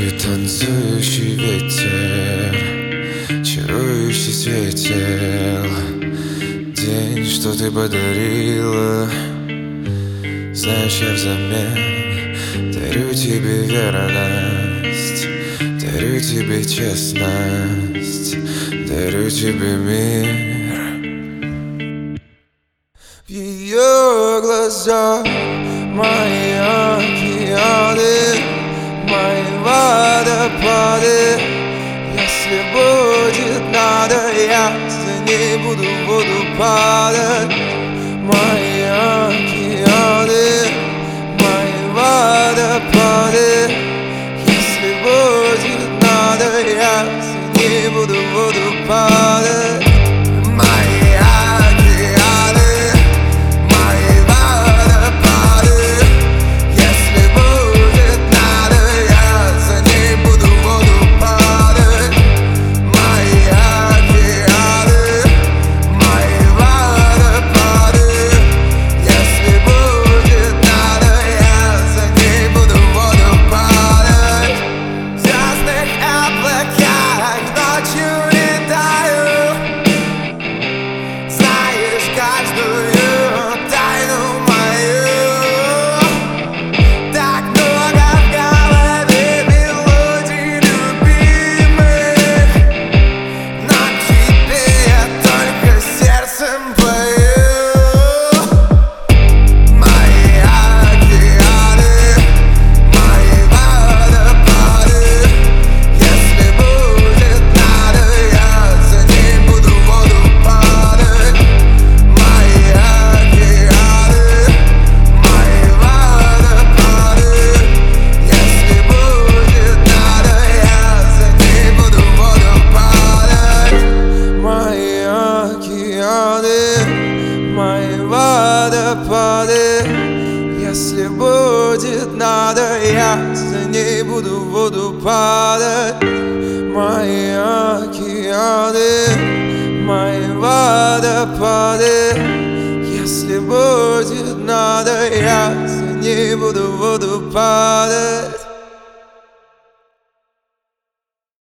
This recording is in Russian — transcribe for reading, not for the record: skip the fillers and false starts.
Ты танцующий ветер, чарующий светил. День, что ты подарила, знаешь, я взамен дарю тебе верность, дарю тебе честность, дарю тебе мир. В ее глазах мои океаны, мои водопады. Если будет надо, я за ней буду в воду падать. Мои океаны, мои водопады. Если будет надо, я за ней буду в воду падать. Мои океаны, мои водопады. Если будет надо, я за ней буду в воду падать. Мои океаны, мои водопады. Если будет надо, я за ней буду в воду падать. В звездных облаках ночью летаю. Знаешь каждую тайну мою. Так много в голове мелодий любимых, но тебе я только сердцем пою. Мои океаны, мои водопады. Если будет надо, я за ней буду в воду падать. Мои океаны, мои водопады. Если будет надо, я за ней буду в воду падать. Мои океаны, мои водопады. Если будет надо, я за ней буду в воду падать. Мои океаны, мои водопады. Если будет надо, я за ней буду в воду падать.